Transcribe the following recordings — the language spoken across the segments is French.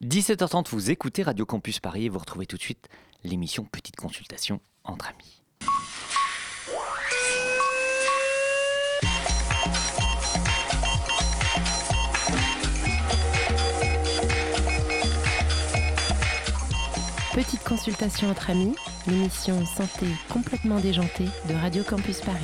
17h30, vous écoutez Radio Campus Paris et vous retrouvez tout de suite l'émission Petite Consultation entre amis. Petite consultation entre amis, l'émission santé complètement déjantée de Radio Campus Paris.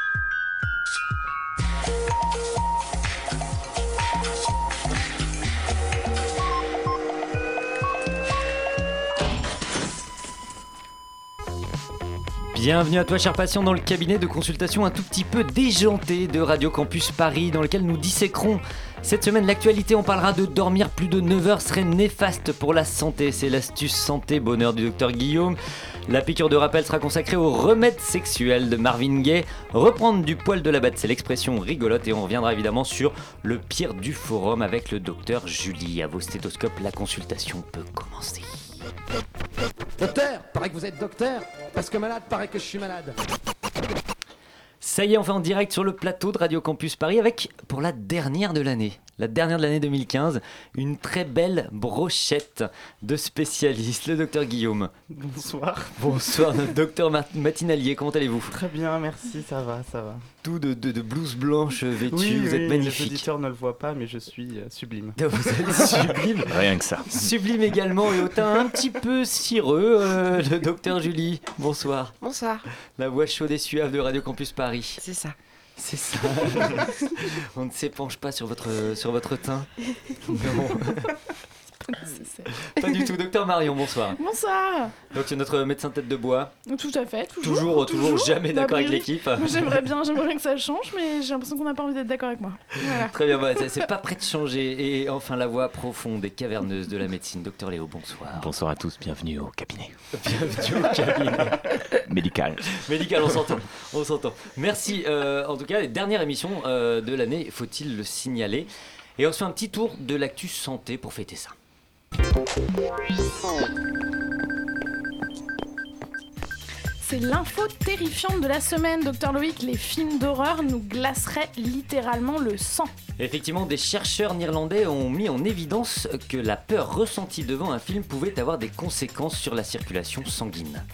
Bienvenue à toi, cher patient, dans le cabinet de consultation un tout petit peu déjanté de Radio Campus Paris, dans lequel nous disséquerons cette semaine l'actualité. On parlera de dormir plus de 9 heures serait néfaste pour la santé. C'est l'astuce santé bonheur du docteur Guillaume. La piqûre de rappel sera consacrée au remède sexuel de Marvin Gaye. Reprendre du poil de la bête, c'est l'expression rigolote. Et on reviendra évidemment sur le pire du forum avec le docteur Julie. À vos stéthoscopes, la consultation peut commencer. Docteur, paraît que vous êtes docteur, parce que malade, paraît que je suis malade. Ça y est, enfin en direct sur le plateau de Radio Campus Paris avec, pour la dernière de l'année 2015, une très belle brochette de spécialistes, le docteur Guillaume. Bonsoir. Bonsoir, notre docteur matinalier, comment allez-vous ? Très bien, merci, ça va. Tout de blouse blanche vêtue, Oui, vous êtes magnifique. Les auditeurs ne le voient pas, mais je suis sublime. Vous êtes sublime. Rien que ça. Sublime également et au teint un petit peu cireux, le docteur Julie. Bonsoir. Bonsoir. La voix chaude et suave de Radio Campus Paris. C'est ça. C'est ça. On ne s'épanche pas sur votre teint. Non. Pas du tout. Docteur Marion, bonsoir. Bonsoir. Donc c'est notre médecin tête de bois. Tout à fait, Toujours jamais d'accord avec l'équipe. J'aimerais bien que ça change, mais j'ai l'impression qu'on n'a pas envie d'être d'accord avec moi. Voilà. Très bien, c'est pas prêt de changer. Et enfin la voix profonde et caverneuse de la médecine. Docteur Léo, bonsoir. Bonsoir à tous, bienvenue au cabinet. Bienvenue au cabinet. Médical, on s'entend. Merci, en tout cas, les dernières émissions de l'année, faut-il le signaler. Et on se fait un petit tour de l'actu santé pour fêter ça. C'est l'info terrifiante de la semaine, Dr Loïc. Les films d'horreur nous glaceraient littéralement le sang. Effectivement, des chercheurs néerlandais ont mis en évidence que la peur ressentie devant un film pouvait avoir des conséquences sur la circulation sanguine.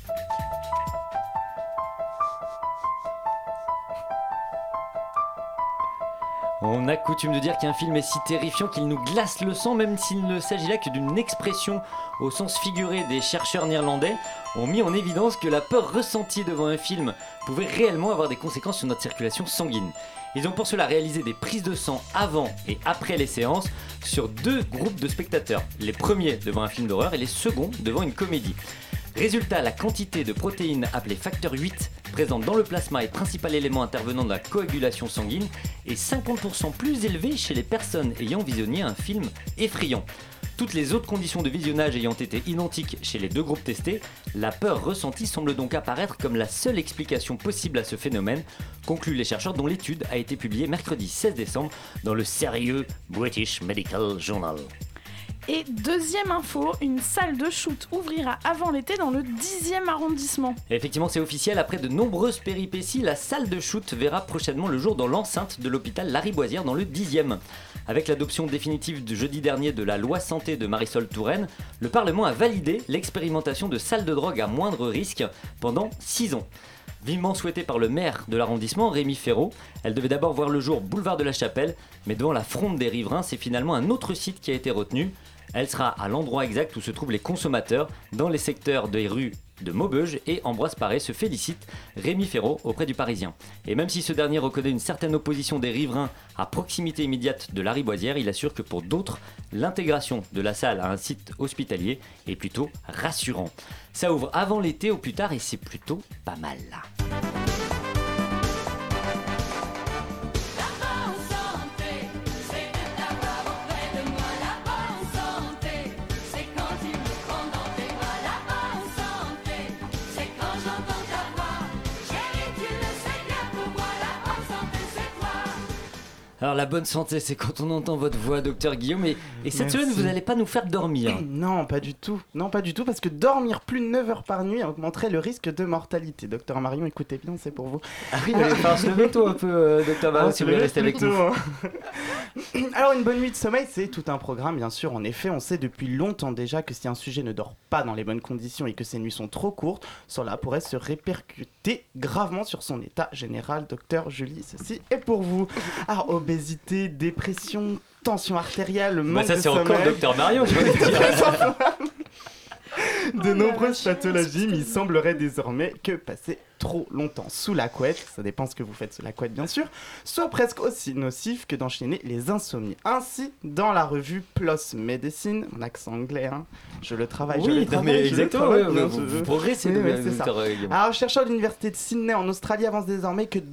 On a coutume de dire qu'un film est si terrifiant qu'il nous glace le sang, même s'il ne s'agit là que d'une expression au sens figuré. Des chercheurs néerlandais ont mis en évidence que la peur ressentie devant un film pouvait réellement avoir des conséquences sur notre circulation sanguine. Ils ont pour cela réalisé des prises de sang avant et après les séances sur 2 groupes de spectateurs. Les premiers devant un film d'horreur et les seconds devant une comédie. Résultat, la quantité de protéines appelée facteur 8 présente dans le plasma et principal élément intervenant dans la coagulation sanguine est 50% plus élevée chez les personnes ayant visionné un film effrayant. Toutes les autres conditions de visionnage ayant été identiques chez les 2 groupes testés, la peur ressentie semble donc apparaître comme la seule explication possible à ce phénomène, concluent les chercheurs dont l'étude a été publiée mercredi 16 décembre dans le sérieux British Medical Journal. Et deuxième info, une salle de shoot ouvrira avant l'été dans le 10e arrondissement. Effectivement, c'est officiel, après de nombreuses péripéties, la salle de shoot verra prochainement le jour dans l'enceinte de l'hôpital Lariboisière dans le 10e. Avec l'adoption définitive de jeudi dernier de la loi santé de Marisol Touraine, le Parlement a validé l'expérimentation de salles de drogue à moindre risque pendant 6 ans. Vivement souhaitée par le maire de l'arrondissement, Rémi Ferraud, elle devait d'abord voir le jour boulevard de la Chapelle, mais devant la fronde des riverains, c'est finalement un autre site qui a été retenu. Elle sera à l'endroit exact où se trouvent les consommateurs, dans les secteurs des rues de Maubeuge, et Ambroise Paré se félicite Rémi Ferraud auprès du Parisien. Et même si ce dernier reconnaît une certaine opposition des riverains à proximité immédiate de Lariboisière, il assure que pour d'autres, l'intégration de la salle à un site hospitalier est plutôt rassurant. Ça ouvre avant l'été au plus tard et c'est plutôt pas mal là. Alors la bonne santé, c'est quand on entend votre voix, docteur Guillaume. Et cette Merci. semaine, vous n'allez pas nous faire dormir. Non, pas du tout. Non, pas du tout, parce que dormir plus de 9 heures par nuit augmenterait le risque de mortalité. Docteur Marion, écoutez bien, c'est pour vous. Ah oui, il va falloir se lever tôt un peu, docteur Marion, si vous voulez rester avec nous. Alors, une bonne nuit de sommeil, c'est tout un programme, bien sûr. En effet, on sait depuis longtemps déjà que si un sujet ne dort pas dans les bonnes conditions et que ses nuits sont trop courtes, cela pourrait se répercuter gravement sur son état général. Docteur Julie, ceci est pour vous. Alors, obésité, dépression, tension artérielle, manque Ça, de c'est sommeil... encore docteur Marion, je veux dire. De nombreuses pathologies, mais il semblerait désormais que passer trop longtemps sous la couette, ça dépend ce que vous faites sous la couette bien sûr, soit presque aussi nocif que d'enchaîner les insomnies. Ainsi, dans la revue PLOS Medicine, mon accent anglais, hein, je le travaille, Exactement, travaille, ouais, bien, vous progressez, Oui, oui, c'est ça. docteur Guillaume. Alors, chercheurs de l'université de Sydney en Australie avancent désormais que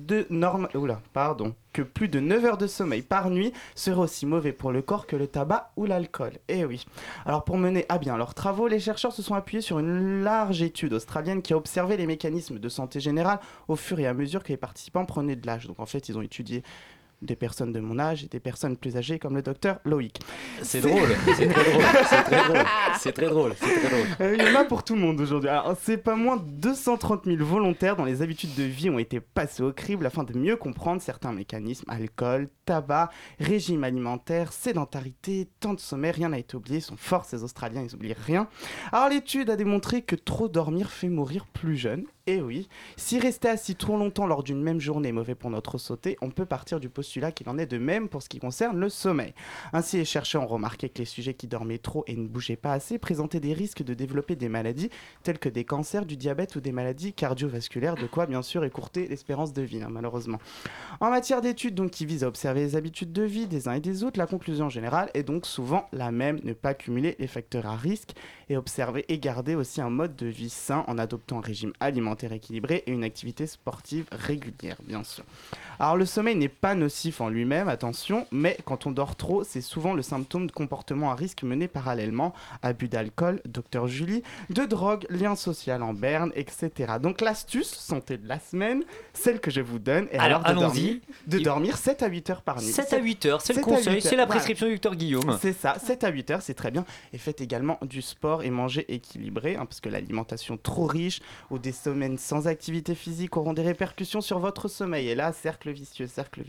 que plus de 9 heures de sommeil par nuit serait aussi mauvais pour le corps que le tabac ou l'alcool. Eh oui. Alors, pour mener à bien leurs travaux, les chercheurs se sont appuyés sur une large étude australienne qui a observé les mécanismes de santé générale au fur et à mesure que les participants prenaient de l'âge. Donc, en fait, ils ont étudié des personnes de mon âge et des personnes plus âgées comme le docteur Loïc. C'est drôle, c'est très drôle, c'est très drôle, c'est très drôle, c'est très drôle. Il y en a pour tout le monde aujourd'hui. Alors, c'est pas moins de 230 000 volontaires dont les habitudes de vie ont été passées au crible afin de mieux comprendre certains mécanismes, alcool, tabac, régime alimentaire, sédentarité, temps de sommeil, rien n'a été oublié. Ils sont forts ces Australiens, ils oublient rien. Alors l'étude a démontré que trop dormir fait mourir plus jeune. Et oui, si rester assis trop longtemps lors d'une même journée est mauvais pour notre santé, on peut partir du postulat qu'il en est de même pour ce qui concerne le sommeil. Ainsi, les chercheurs ont remarqué que les sujets qui dormaient trop et ne bougeaient pas assez présentaient des risques de développer des maladies telles que des cancers, du diabète ou des maladies cardiovasculaires, de quoi bien sûr écourter l'espérance de vie, malheureusement. En matière d'études donc, qui visent à observer les habitudes de vie des uns et des autres, la conclusion générale est donc souvent la même, ne pas cumuler les facteurs à risque et observer et garder aussi un mode de vie sain en adoptant un régime alimentaire équilibré et une activité sportive régulière, bien sûr. Alors le sommeil n'est pas nocif en lui-même, attention, mais quand on dort trop, c'est souvent le symptôme de comportements à risque menés parallèlement, abus d'alcool, docteur Julie, de drogue, lien social en berne, etc. Donc l'astuce santé de la semaine, celle que je vous donne, est Alors, de allons-y. dormir 7 à 8 heures par nuit. 7 à 8 heures, c'est le 7 à 8 conseil, heures, c'est la voilà. prescription du docteur Guillaume. C'est ça, 7 à 8 heures, c'est très bien. Et faites également du sport et mangez équilibré, hein, parce que l'alimentation trop riche ou des semaines sans activité physique auront des répercussions sur votre sommeil. Et là, cercle vicieux,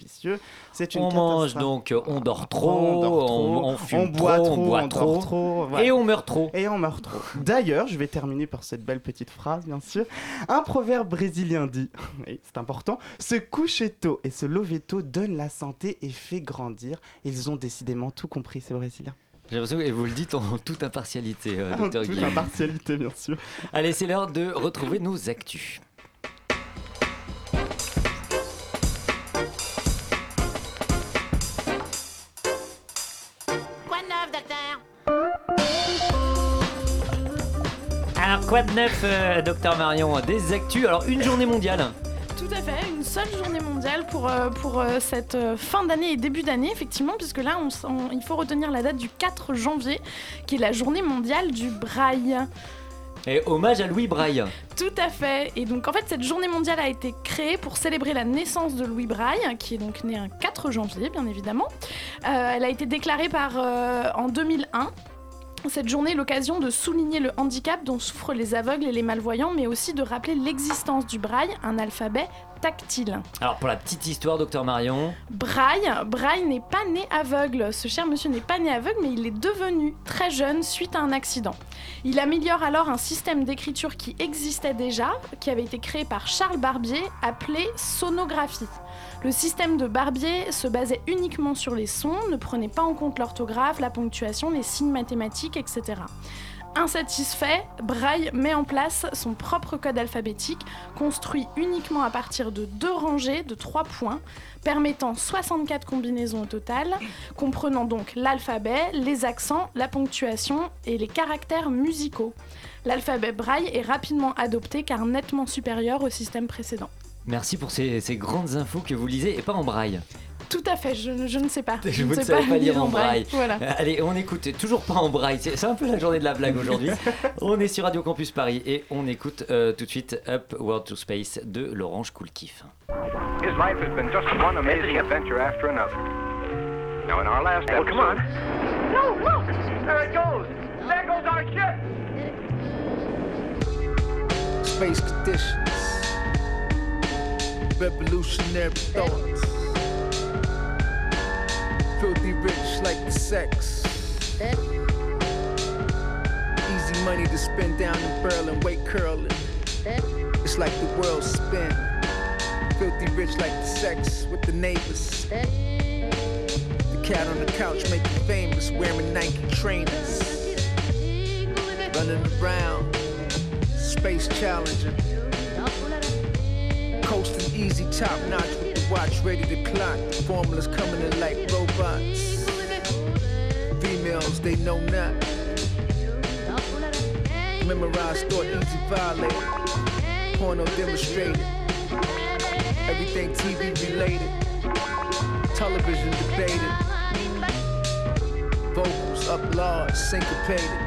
c'est une On mange donc, on dort trop, on fume trop, on boit trop, voilà. et on meurt trop. D'ailleurs, je vais terminer par cette belle petite phrase, bien sûr. Un proverbe brésilien dit, et c'est important, se coucher tôt et se lever tôt donne la santé et fait grandir. Ils ont décidément tout compris, ces Brésiliens. J'ai l'impression que vous le dites en toute impartialité, docteur Toute Guillaume. impartialité, bien sûr. Allez, c'est l'heure de retrouver nos actus. Quoi de neuf, docteur? Alors, quoi de neuf, docteur Marion? Des actus, alors une journée mondiale. Tout à fait, une seule journée mondiale pour cette fin d'année et début d'année, effectivement, puisque là, il faut retenir la date du 4 janvier, qui est la journée mondiale du braille. Et hommage à Louis Braille. Tout à fait. Et donc, en fait, cette journée mondiale a été créée pour célébrer la naissance de Louis Braille, qui est donc né un 4 janvier, bien évidemment. Elle a été déclarée en 2001. Cette journée est l'occasion de souligner le handicap dont souffrent les aveugles et les malvoyants, mais aussi de rappeler l'existence du braille, un alphabet tactile. Alors pour la petite histoire, docteur Marion. Braille n'est pas né aveugle. Ce cher monsieur n'est pas né aveugle, mais il est devenu très jeune suite à un accident. Il améliore alors un système d'écriture qui existait déjà, qui avait été créé par Charles Barbier, appelé sonographie. Le système de Barbier se basait uniquement sur les sons, ne prenait pas en compte l'orthographe, la ponctuation, les signes mathématiques, etc. Insatisfait, Braille met en place son propre code alphabétique, construit uniquement à partir de 2 rangées de 3 points, permettant 64 combinaisons au total, comprenant donc l'alphabet, les accents, la ponctuation et les caractères musicaux. L'alphabet Braille est rapidement adopté car nettement supérieur au système précédent. Merci pour ces grandes infos que vous lisez et pas en braille. Tout à fait, je ne sais pas. Je ne sais pas lire en braille. Voilà. Allez, on écoute, toujours pas en braille, c'est un peu la journée de la blague aujourd'hui. On est sur Radio Campus Paris et on écoute tout de suite Up World to Space de Laurent Koulkif. His life has been just one amazing adventure after another. Now in our last episode... come on. No, look! There it goes! There goes our ship! Space conditions, revolutionary thoughts, filthy rich like the sex, easy money to spend down in Berlin, weight curling, it's like the world spin, filthy rich like the sex with the neighbors, the cat on the couch make you famous, wearing Nike trainers, running around, Space Challenger, coasting easy, top notch with the watch ready to clock. The formulas coming in like robots. Females, they know not. Memorized thought, easy violated. Porno demonstrated. Everything TV related. Television debated. Vocals up large, syncopated.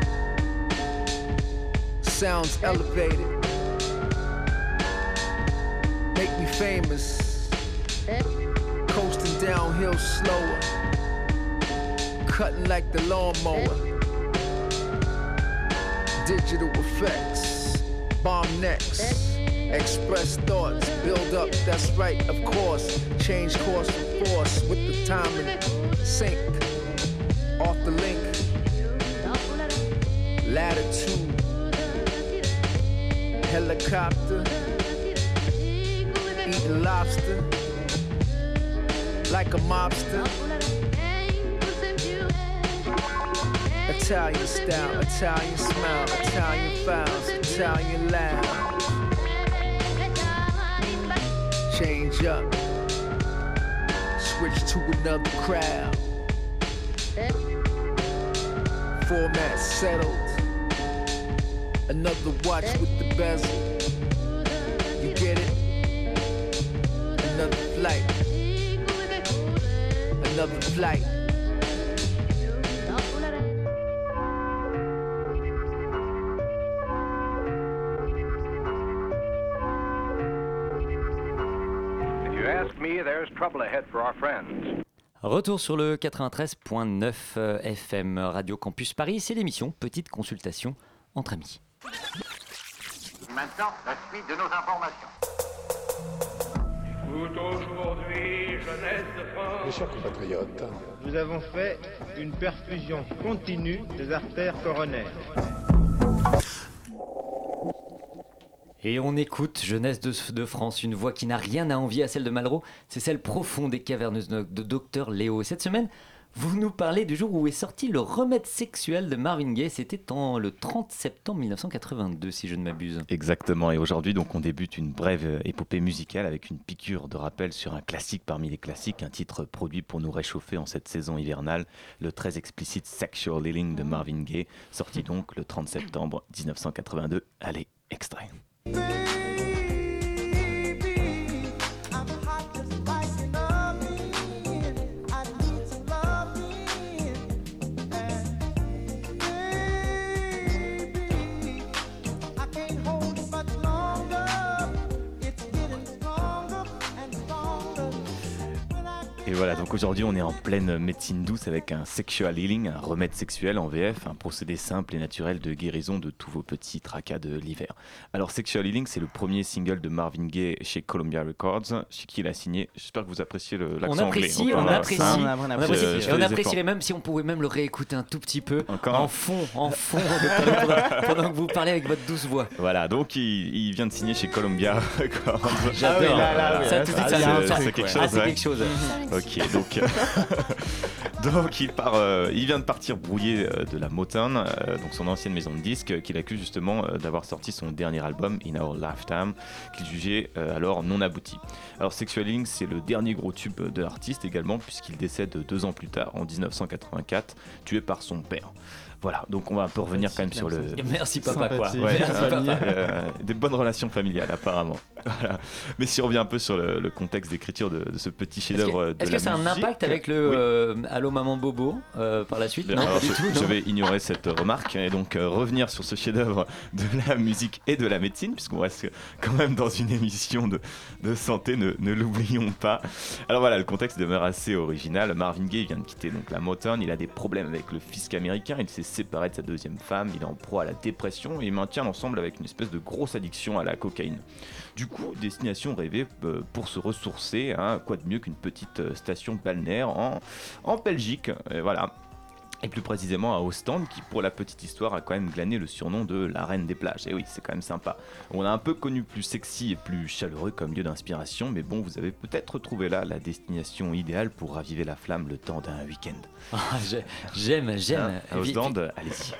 Sounds elevated. Make me famous. Coasting downhill slower. Cutting like the lawnmower. Digital effects. Bomb necks. Express thoughts. Build up, that's right, of course. Change course and force with the timing. Sync. Off the link. Latitude. Helicopter, eating lobster, like a mobster. Italian style, Italian smile, Italian files, Italian loud. Change up, switch to another crowd. Format settled. Another watch with the bezel. You get it? Another flight. Another flight. If you ask me, there's trouble ahead for our friends. Retour sur le 93.9 FM Radio Campus Paris, c'est l'émission Petite Consultation entre amis. Maintenant, la suite de nos informations. Écoute aujourd'hui, jeunesse de France. Mes chers compatriotes, Nous avons fait une perfusion continue des artères coronaires. Et on écoute Jeunesse de France, une voix qui n'a rien à envier à celle de Malraux, c'est celle profonde et caverneuse de Dr Léo. Et cette semaine, vous nous parlez du jour où est sorti le remède sexuel de Marvin Gaye. C'était le 30 septembre 1982, si je ne m'abuse. Exactement, et aujourd'hui donc on débute une brève épopée musicale avec une piqûre de rappel sur un classique parmi les classiques, un titre produit pour nous réchauffer en cette saison hivernale, le très explicite Sexual Healing de Marvin Gaye, sorti donc le 30 septembre 1982. Allez, extrait. Et voilà, donc aujourd'hui on est en pleine médecine douce avec un sexual healing, un remède sexuel en VF, un procédé simple et naturel de guérison de tous vos petits tracas de l'hiver. Alors Sexual Healing, c'est le premier single de Marvin Gaye chez Columbia Records, chez qui il a signé. J'espère que vous appréciez l'accent anglais. On apprécie. Et on apprécierait même si on pouvait même le réécouter un tout petit peu en fond, pendant que vous parlez avec votre douce voix. Voilà, donc il vient de signer chez Columbia Records. J'adore. Ça tout de suite, c'est quelque chose. C'est quelque chose. Ok, donc il vient de partir brouillé de la Motown, donc son ancienne maison de disques, qu'il accuse justement d'avoir sorti son dernier album In Our Lifetime, qu'il jugeait alors non abouti. Alors Sexual Healing, c'est le dernier gros tube de l'artiste également, puisqu'il décède 2 ans plus tard, en 1984, tué par son père. Voilà, donc on va un peu revenir quand même sur le... Merci papa quoi. Ouais, Merci, papa. Des bonnes relations familiales apparemment. Voilà. Mais si on revient un peu sur le contexte d'écriture de ce petit chef-d'œuvre de la musique... Est-ce que ça a un impact avec le Allô maman Bobo par la suite? Non, alors, pas du tout. je vais ignorer cette remarque et donc revenir sur ce chef-d'œuvre de la musique et de la médecine, puisqu'on reste quand même dans une émission de santé, ne l'oublions pas. Alors voilà, le contexte demeure assez original. Marvin Gaye vient de quitter donc la Motown, il a des problèmes avec le fisc américain, il s'est séparé de sa deuxième femme, il est en proie à la dépression et il maintient l'ensemble avec une espèce de grosse addiction à la cocaïne. Du coup, destination rêvée pour se ressourcer, hein, quoi de mieux qu'une petite station balnéaire en Belgique, voilà. Et plus précisément à Ostende, qui pour la petite histoire a quand même glané le surnom de la reine des plages. Et oui, c'est quand même sympa. On a un peu connu plus sexy et plus chaleureux comme lieu d'inspiration, mais bon, vous avez peut-être trouvé là la destination idéale pour raviver la flamme le temps d'un week-end. J'aime. À Ostende, allez-y.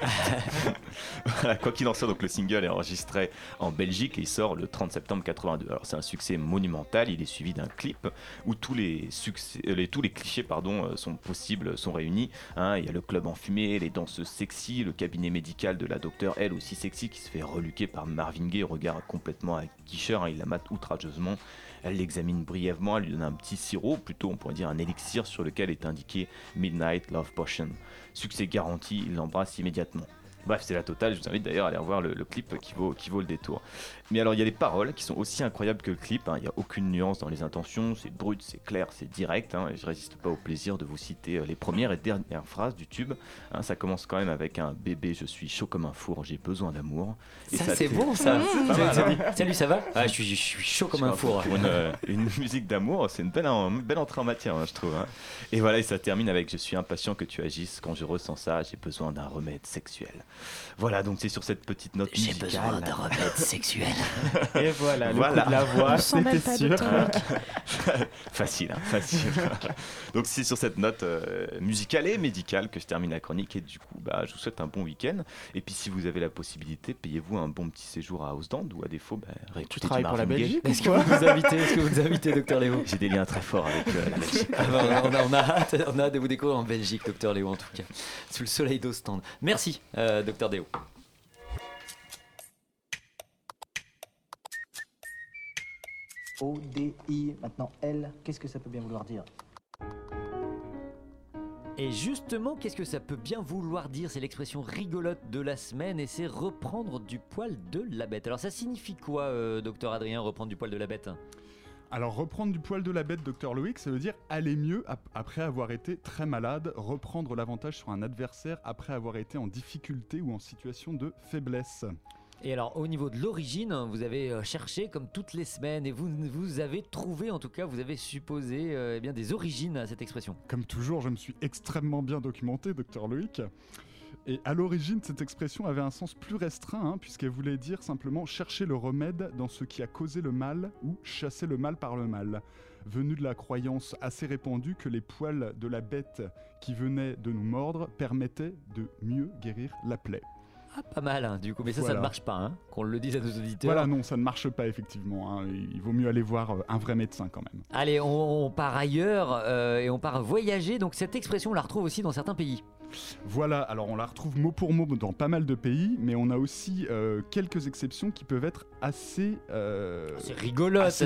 Voilà, quoi qu'il en soit, donc le single est enregistré en Belgique et il sort le 30 septembre 82. Alors c'est un succès monumental, il est suivi d'un clip où tous les clichés sont possibles, sont réunis. Hein, il y a le club enfumé, les danseuses sexy, le cabinet médical de la docteure, elle aussi sexy, qui se fait reluquer par Marvin Gaye, regard complètement aguicheur, hein, il la mate outrageusement, elle l'examine brièvement, elle lui donne un petit sirop, plutôt on pourrait dire un élixir sur lequel est indiqué Midnight Love Potion. Succès garanti, il l'embrasse immédiatement. Bref, c'est la totale, je vous invite d'ailleurs à aller revoir le clip qui vaut le détour. Mais alors il y a les paroles qui sont aussi incroyables que le clip, hein. Il n'y a aucune nuance dans les intentions, c'est brut, c'est clair, c'est direct, hein. Et je résiste pas au plaisir de vous citer les premières et dernières phrases du tube, hein. Ça commence quand même avec un bébé, je suis chaud comme un four, j'ai besoin d'amour. Et ça c'est bon ça. Salut, ça va? Ah, je suis chaud comme un four. Pour une musique d'amour, c'est une belle entrée en matière, hein, je trouve, hein. Et voilà, et ça termine avec je suis impatient que tu agisses, quand je ressens ça, j'ai besoin d'un remède sexuel. Voilà, donc c'est sur cette petite note musicale. J'ai besoin d'un remède sexuel. Et voilà, le coup de la voix, c'était sûr. Facile, hein, facile. Donc c'est sur cette note musicale et médicale que je termine la chronique et du coup, je vous souhaite un bon week-end. Et puis si vous avez la possibilité, payez-vous un bon petit séjour à Ostende ou à défaut, réécoutez tu travailles pour la Belgique ou Est-ce que vous nous invitez, docteur Léo? J'ai des liens très forts avec la Belgique. On a hâte de vous découvrir en Belgique, docteur Léo, en tout cas, sous le soleil d'Ostende. Merci, docteur Léo. O-D-I, maintenant L, qu'est-ce que ça peut bien vouloir dire? Et justement, qu'est-ce que ça peut bien vouloir dire? C'est l'expression rigolote de la semaine et c'est reprendre du poil de la bête. Alors ça signifie quoi, docteur Adrien, reprendre du poil de la bête? Alors reprendre du poil de la bête, docteur Loïc, ça veut dire aller mieux après avoir été très malade, reprendre l'avantage sur un adversaire après avoir été en difficulté ou en situation de faiblesse. Et alors au niveau de l'origine, vous avez cherché comme toutes les semaines et vous avez trouvé, en tout cas vous avez supposé des origines à cette expression. Comme toujours, je me suis extrêmement bien documenté, docteur Loïc. Et à l'origine, cette expression avait un sens plus restreint, puisqu'elle voulait dire simplement chercher le remède dans ce qui a causé le mal ou chasser le mal par le mal. Venu de la croyance assez répandue que les poils de la bête qui venait de nous mordre permettaient de mieux guérir la plaie. Ah, pas mal, hein, du coup, mais ça ne marche pas, hein, qu'on le dise à nos auditeurs. Voilà, non, ça ne marche pas, effectivement, hein. Il vaut mieux aller voir un vrai médecin, quand même. Allez, on part ailleurs et on part voyager, donc cette expression, on la retrouve aussi dans certains pays. Voilà, alors on la retrouve mot pour mot dans pas mal de pays, mais on a aussi quelques exceptions qui peuvent être assez... c'est rigolote, assez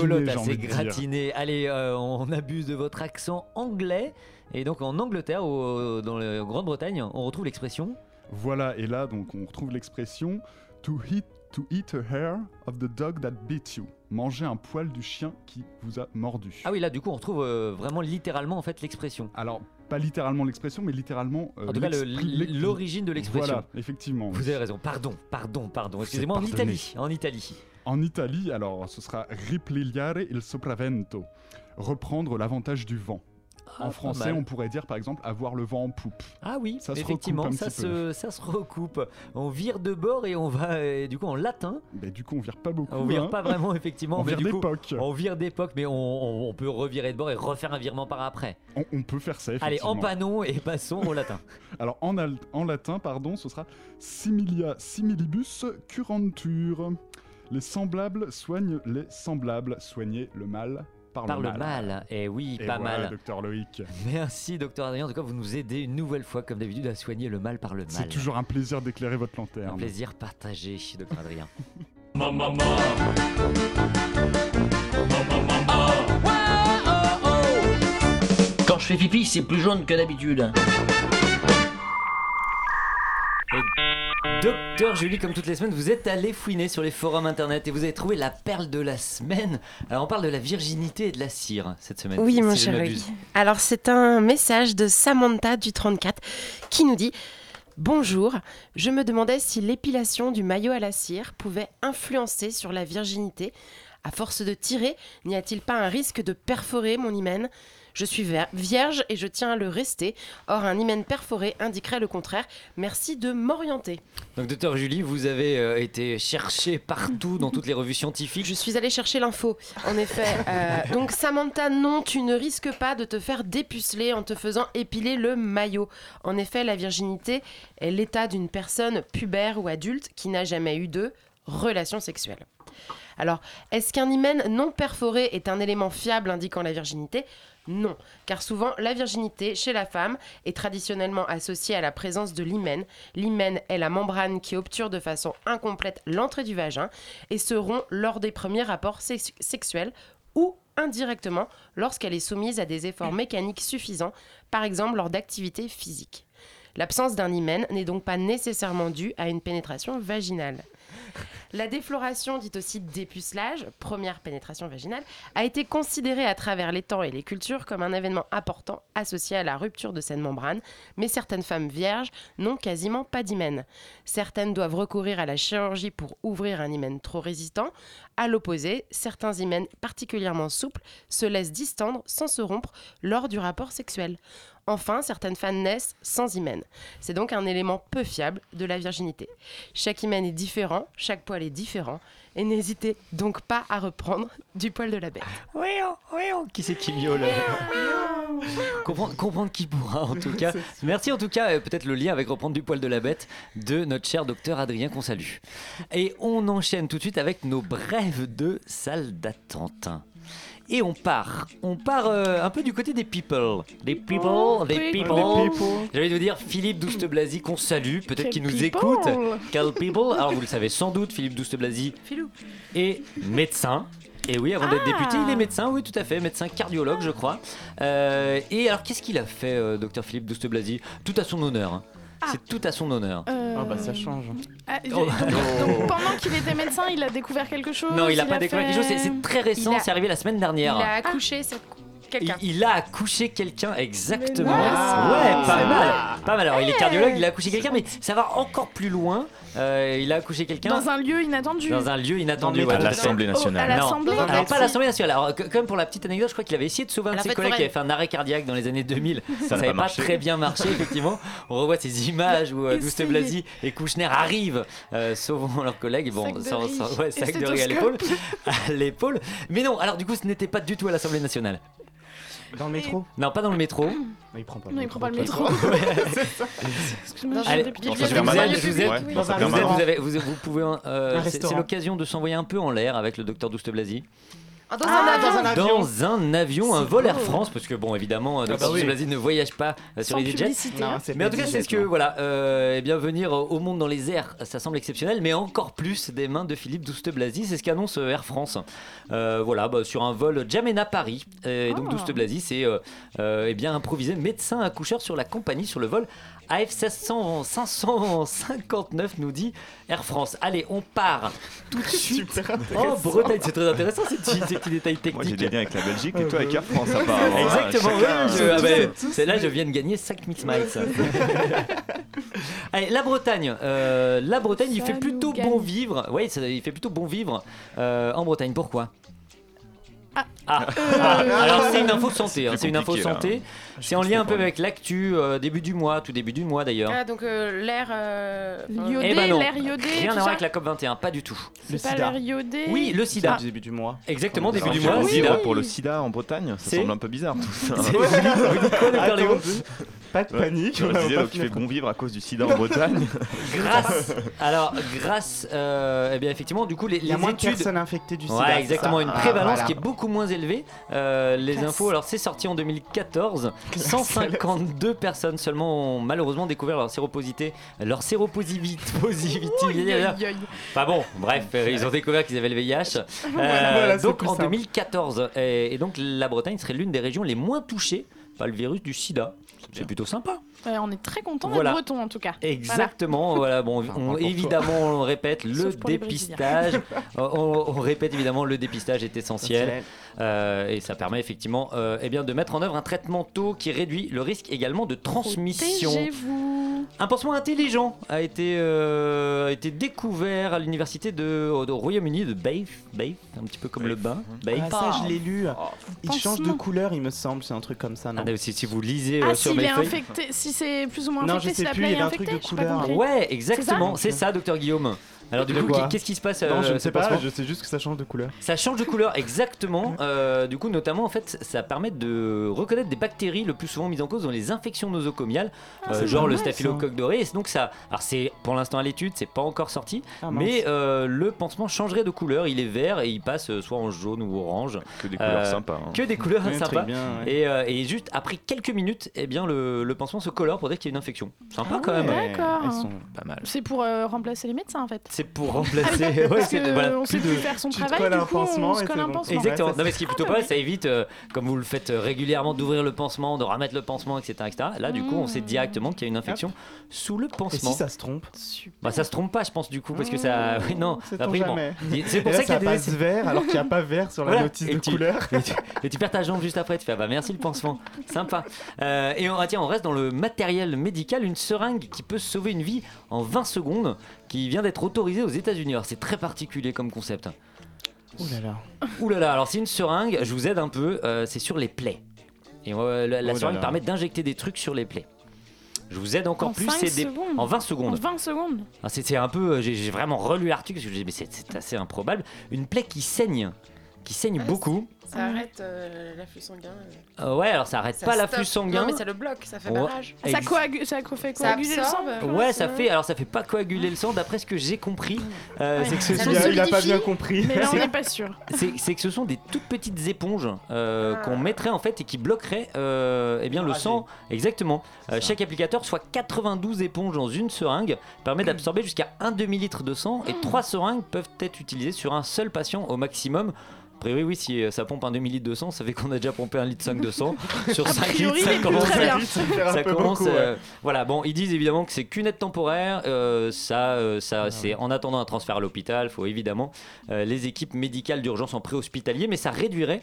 gratiné. Allez, on abuse de votre accent anglais, et donc en Angleterre, dans la Grande-Bretagne, on retrouve l'expression... Voilà, et là, donc, on retrouve l'expression « to eat a hair of the dog that bit you ». Manger un poil du chien qui vous a mordu. Ah oui, là, du coup, on retrouve vraiment littéralement, en fait, l'expression. Alors, pas littéralement l'expression, mais littéralement... en tout cas, l'origine de l'expression. Voilà, effectivement. Vous avez raison. Pardon. Excusez-moi, en Italie. En Italie, alors, ce sera « ripigliare il sopravvento ». Reprendre l'avantage du vent. En français, on pourrait dire par exemple avoir le vent en poupe. Ah oui, ça effectivement, ça se recoupe. On vire de bord et on va, du coup, en latin. Du coup, on vire pas beaucoup. On vire pas vraiment, effectivement. On vire d'époque. On vire d'époque, mais on peut revirer de bord et refaire un virement par après. On peut faire ça, effectivement. Allez, empannons et passons au latin. Alors, en latin, ce sera similia similibus curantur. Les semblables soignent les semblables. Soigner le mal par le mal. Et oui, Et pas voilà, mal. docteur Loïc. Merci, docteur Adrien. En tout cas, vous nous aidez une nouvelle fois, comme d'habitude, à soigner le mal par le mal. C'est toujours un plaisir d'éclairer votre un lanterne. plaisir partagé, docteur Adrien. Quand je fais pipi, c'est plus jaune que d'habitude. Docteur Julie, comme toutes les semaines, vous êtes allé fouiner sur les forums internet et vous avez trouvé la perle de la semaine. Alors on parle de la virginité et de la cire cette semaine. Oui, mon si je cher m'abuse. Loïc. Alors, c'est un message de Samantha du 34 qui nous dit « Bonjour, je me demandais si l'épilation du maillot à la cire pouvait influencer sur la virginité. À force de tirer, n'y a-t-il pas un risque de perforer mon hymen ? Je suis vierge et je tiens à le rester. Or, un hymen perforé indiquerait le contraire. Merci de m'orienter. » Donc docteur Julie, vous avez été chercher partout dans toutes les revues scientifiques. Je suis allée chercher l'info, en effet. Donc Samantha, non, tu ne risques pas de te faire dépuceler en te faisant épiler le maillot. En effet, la virginité est l'état d'une personne pubère ou adulte qui n'a jamais eu de relation sexuelle. Alors, est-ce qu'un hymen non perforé est un élément fiable indiquant la virginité ? Non, car souvent la virginité chez la femme est traditionnellement associée à la présence de l'hymen. L'hymen est la membrane qui obture de façon incomplète l'entrée du vagin et se rompt lors des premiers rapports sexuels ou indirectement lorsqu'elle est soumise à des efforts mécaniques suffisants, par exemple lors d'activités physiques. L'absence d'un hymen n'est donc pas nécessairement due à une pénétration vaginale. La défloration, dite aussi dépucelage, première pénétration vaginale, a été considérée à travers les temps et les cultures comme un événement important associé à la rupture de cette membrane, mais certaines femmes vierges n'ont quasiment pas d'hymen. Certaines doivent recourir à la chirurgie pour ouvrir un hymen trop résistant. À l'opposé, certains hymens particulièrement souples se laissent distendre sans se rompre lors du rapport sexuel. Enfin, certaines femmes naissent sans hymen. C'est donc un élément peu fiable de la virginité. Chaque hymen est différent, chaque poil est différent, et n'hésitez donc pas à reprendre du poil de la bête. Qui c'est qui miaule comprendre qui pourra en tout cas. Merci en tout cas, peut-être le lien avec reprendre du poil de la bête de notre cher docteur Adrien qu'on salue. Et on enchaîne tout de suite avec nos brèves de salle d'attente. Et on part un peu du côté des people. Des people. J'allais vous dire Philippe Douste-Blazy qu'on salue, peut-être qu'il nous écoute. Quel people. Alors vous le savez sans doute, Philippe Douste-Blazy est médecin. Et oui, avant d'être député, il est médecin, oui, tout à fait, médecin cardiologue, je crois. Et alors, qu'est-ce qu'il a fait, docteur Philippe Douste-Blazy ? Tout à son honneur. Hein. C'est tout à son honneur. Ça change. Donc, pendant qu'il était médecin, il a découvert quelque chose. Non, il n'a pas découvert quelque chose. C'est très récent. C'est arrivé la semaine dernière. Il a accouché quelqu'un. Il a accouché quelqu'un, exactement. Ouais, pas mal. Alors, il est cardiologue, il a accouché quelqu'un, mais ça va encore plus loin. Il a accouché quelqu'un. Dans un lieu inattendu. À l'Assemblée nationale. Alors, pas à l'Assemblée nationale. Alors, comme pour la petite anecdote, je crois qu'il avait essayé de sauver un de ses collègues qui avait fait un arrêt cardiaque dans les années 2000. Ça n'avait pas très bien marché, effectivement. On revoit ces images où Douste-Blazy et Kouchner arrivent, sauvant leurs collègues. Bon, sac de riz à l'épaule. Mais non, alors du coup, ce n'était pas du tout à l'Assemblée nationale. Dans le métro ? Non, pas dans le métro. Non, il prend pas le métro. Vous pouvez. C'est l'occasion de s'envoyer un peu en l'air avec le docteur Douste-Blazy. Dans un avion, un vol Air France, parce que bon, évidemment, Dr. Douste-Blazy ne voyage pas sur les jets. Mais en tout cas, c'est ce que venir au monde dans les airs, ça semble exceptionnel, mais encore plus des mains de Philippe Douste-Blazy, c'est ce qu'annonce Air France. Sur un vol Djamena-Paris. Et donc Douste-Blazy, c'est improvisé médecin accoucheur sur la compagnie sur le vol AF 559, nous dit Air France. Allez, on part tout de suite en Bretagne. C'est très intéressant ces petits détails techniques. Moi j'ai des liens avec la Belgique et toi avec Air France apparemment. Exactement, là je viens de gagner 5000 smiles. Allez, la Bretagne, il fait plutôt bon vivre. Oui, il fait plutôt bon vivre en Bretagne. Pourquoi ? Alors c'est une info santé, c'est en lien un peu avec l'actu début du mois, tout début du mois d'ailleurs. Donc l'air iodé, l'air iodé, rien à voir avec la COP21, pas du tout. Le sida. L'air iodé. Oui, le sida. Début du mois. Exactement, début du mois. Pour le sida en Bretagne, ça semble un peu bizarre tout ça. Vous dites quoi, docteur Léo ? Pas de panique. Je disais, donc tu fais bon vivre à cause du sida en Bretagne. grâce, eh bien effectivement, du coup, les Il y a moins de études. personnes infectées du sida. Ouais, exactement, une prévalence voilà. qui est beaucoup moins élevée. Les infos, alors c'est sorti en 2014. 152 personnes seulement ont malheureusement découvert leur séropositivité. Enfin bon, bref, ils ont découvert qu'ils avaient le VIH. Voilà, c'est donc plus en simple. 2014. Et donc la Bretagne serait l'une des régions les moins touchées par le virus du sida. C'est plutôt sympa. Ouais, on est très contents Voilà. d'être bretons en tout cas. Exactement, voilà. Bon, évidemment, on répète le Sauf pour les dépistage. on répète évidemment, le dépistage est essentiel. Et ça permet effectivement eh bien, de mettre en œuvre un traitement tôt qui réduit le risque également de transmission. Protégez-vous. Un pansement intelligent a été découvert à l'université au Royaume-Uni de Bath, un petit peu comme le bain. Bath. Ah, ça, je l'ai lu. Il Pansement. change de couleur, il me semble. C'est un truc comme ça, non? Si vous lisez sur s'il mes est feuilles. infecté, si c'est plus ou moins Non, infecté, je si sais la plus, plaie il y est avait un truc infectée, de j'ai pas couleur. compris. Ouais, exactement, c'est ça, docteur Guillaume. Alors du De coup, quoi qu'est-ce qui se passe Non, je ne sais pas, pansement je sais juste que ça change de couleur. Ça change de couleur, exactement. Du coup, notamment, en fait, ça permet de reconnaître des bactéries le plus souvent mises en cause dans les infections nosocomiales, genre le staphylocoque doré. Et donc ça, alors c'est pour l'instant à l'étude, c'est pas encore sorti, mais le pansement changerait de couleur. Il est vert et il passe soit en jaune ou orange. Que des couleurs sympas. Que des couleurs Oui, très sympas. bien, ouais. Et juste après quelques minutes, eh bien le pansement se colore pour dire qu'il y a une infection. Sympa quand même. D'accord. Elles sont Pas mal. C'est pour remplacer les médecins en fait. C'est pour remplacer. Parce que voilà, on sait plus plus de- faire son tu te travail, colles du un coup pansement on se et colle c'est un bon. pansement. Exactement. Ouais, ça, Non mais ce qui est plutôt Ah, pas, bah ça évite, comme vous le faites régulièrement, d'ouvrir le pansement, de remettre le pansement, etc., etc. Là, du coup, on sait directement qu'il y a une infection sous le Et pansement. si ça se trompe? Bah, ça se trompe pas, je pense, du coup, parce que ça. Oui, non. Sait-on Après, bon. jamais. C'est pour Et là, ça qu'il y a des. passe vert alors qu'il n'y a pas vert sur la Voilà. notice Et de couleur. Et tu perds ta jambe juste après, tu fais ah bah merci le pansement, sympa. Et on reste dans le matériel médical, une seringue qui peut sauver une vie en 20 secondes, qui vient d'être autorisée aux États-Unis. Alors c'est très particulier comme concept. Ouh là là. Ouh là là, alors c'est une seringue, je vous aide un peu, c'est sur les plaies. Et la seringue permet d'injecter des trucs sur les plaies. Je vous aide encore En plus, 5 c'est secondes. en 20 En secondes. 20 secondes. Ah, c'est un peu, j'ai vraiment relu l'article parce que je me dis mais c'est assez improbable. Une plaie qui saigne beaucoup. Ça arrête l'afflux sanguin. Ouais, alors ça arrête pas l'afflux stoppe. sanguin. Non, mais ça le bloque, ça fait Ouais. barrage. Ça fait coaguler le sang. Ouais, ça fait pas coaguler le sang. D'après ce que j'ai compris, c'est que Il a pas bien compris. Mais là on n'est pas sûr. c'est que ce sont des toutes petites éponges qu'on mettrait en fait et qui bloqueraient eh bien le sang. Exactement. Chaque applicateur, soit 92 éponges dans une seringue, permet d'absorber jusqu'à un demi-litre de sang et 3 seringues peuvent être utilisées sur un seul patient au maximum. A priori, oui, si ça pompe un demi-litre de sang, ça fait qu'on a déjà pompé 1,5 litre de sang. Sur 5 litres, ça commence très bien. ça commence. Voilà, bon, ils disent évidemment que c'est qu'une aide temporaire. C'est en attendant un transfert à l'hôpital. Il faut évidemment les équipes médicales d'urgence en pré-hospitalier, mais ça réduirait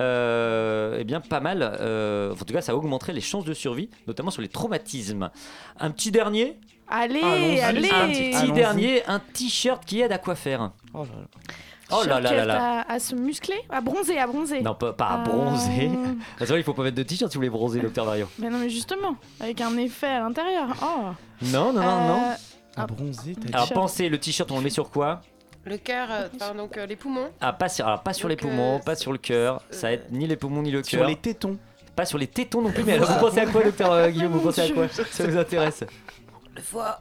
eh bien pas mal. En tout cas, ça augmenterait les chances de survie, notamment sur les traumatismes. Un petit dernier. Allez. Un petit dernier, un t-shirt qui aide à quoi faire. Oh là là. Oh là là là là. À se muscler, à bronzer. Non, pas à bronzer. C'est vrai, il faut pas mettre de t-shirt si vous voulez bronzer, docteur Dario. Mais non, mais justement, avec un effet à l'intérieur. Oh. Non. À bronzer, t'as dit. Alors pensez, le t-shirt, on le met sur quoi? Le cœur, donc les poumons. Ah, pas sur les poumons, pas sur le cœur. Ça aide ni les poumons ni le cœur. Sur les tétons. Pas sur les tétons non plus. Mais alors, vous pensez à quoi, docteur Guillaume? Vous pensez à quoi? Ça vous intéresse? Le foie.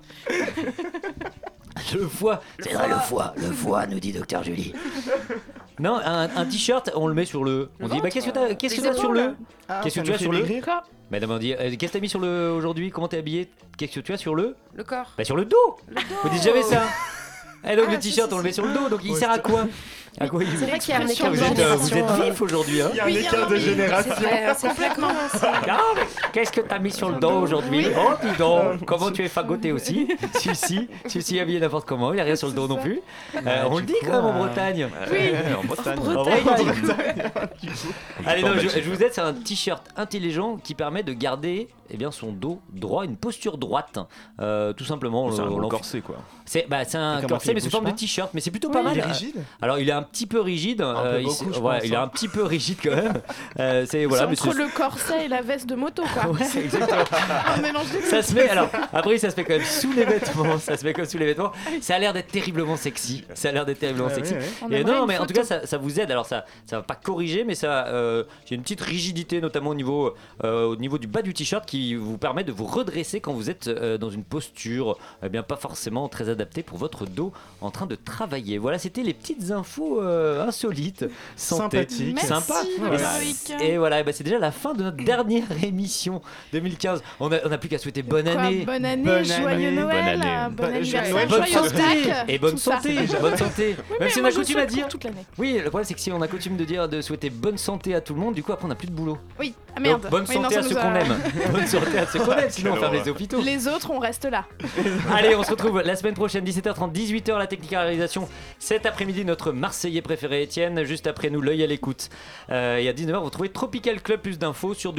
Le foie. C'est vrai, le foie, nous dit docteur Julie. Non, un t-shirt, on le met sur le. On dit, bah qu'est-ce que t'as sur le? Qu'est-ce que tu as sur le? Madame, on dit, qu'est-ce que t'as mis sur le aujourd'hui? Comment t'es habillé? Qu'est-ce que tu as sur le? Le corps. Bah sur le dos. Vous dites jamais ça. Et donc le t-shirt, on le met sur le dos. Donc il sert à quoi? À quoi C'est vrai qu'il y a un écart de vous êtes génération. vif aujourd'hui, hein? Il y a un écart de génération. C'est flagrant. Non, mais qu'est-ce que t'as mis sur le dos aujourd'hui? Oh, dis donc, comment tu es fagoté aussi? Si habillé n'importe comment, il n'y a rien sur le dos non plus. On le dit quand même en Bretagne. Oui, en Bretagne. En Bretagne. Allez, non, je vous aide, c'est un t-shirt intelligent qui permet de garder son dos droit, une posture droite. Tout simplement. C'est un gros corset, quoi. C'est un corset, mais sous forme de t-shirt. Mais c'est plutôt pas mal. Il est rigide. Alors, il est un petit peu rigide. Il est un petit peu rigide quand même. C'est entre le corset et la veste de moto, quoi. Ouais, c'est exactement. Un mélange des deux. Ça se met, alors, après, ça se met quand même sous les vêtements. Ça a l'air d'être terriblement sexy. Et non, mais en tout cas, ça vous aide. Alors, ça va pas corriger, mais ça, j'ai une petite rigidité, notamment au niveau du bas du t-shirt, qui qui vous permet de vous redresser quand vous êtes dans une posture pas forcément très adaptée pour votre dos en train de travailler. Voilà, c'était les petites infos insolites, sympathiques, sympa. Et voilà, c'est déjà la fin de notre dernière émission 2015. On n'a plus qu'à souhaiter bonne année. Bonne année, joyeux Noël, bon anniversaire, joyeux Pâques et bonne santé. Bonne santé. Oui, même si on a coutume à dire toute l'année. Oui, le problème c'est que si on a coutume de souhaiter bonne santé à tout le monde, du coup après on n'a plus de boulot. Oui, ah merde. Donc, bonne santé à ceux qu'on aime. Bonne santé à ceux qu'on aime, sinon on ferme les hôpitaux. Les autres, on reste là. Allez, on se retrouve la semaine prochaine, 17h30, 18h, la technique à la réalisation. Cet après-midi, notre Marseillais préféré Étienne. Juste après nous, l'œil à l'écoute. Et à 19h, vous trouvez Tropical Club. Plus d'infos sur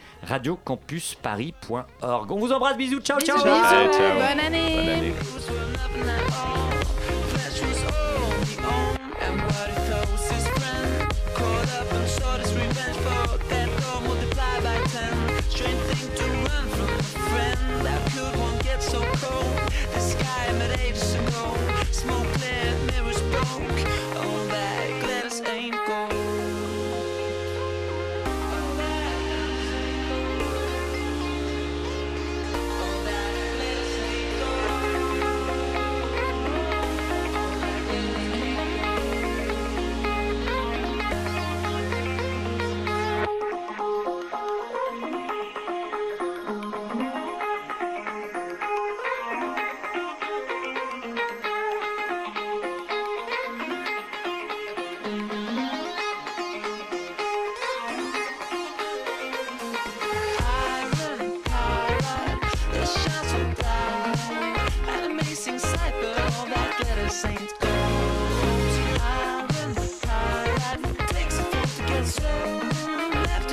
www.radiocampusparis.org. On vous embrasse, bisous, ciao, ciao. Bisous. Bonne année.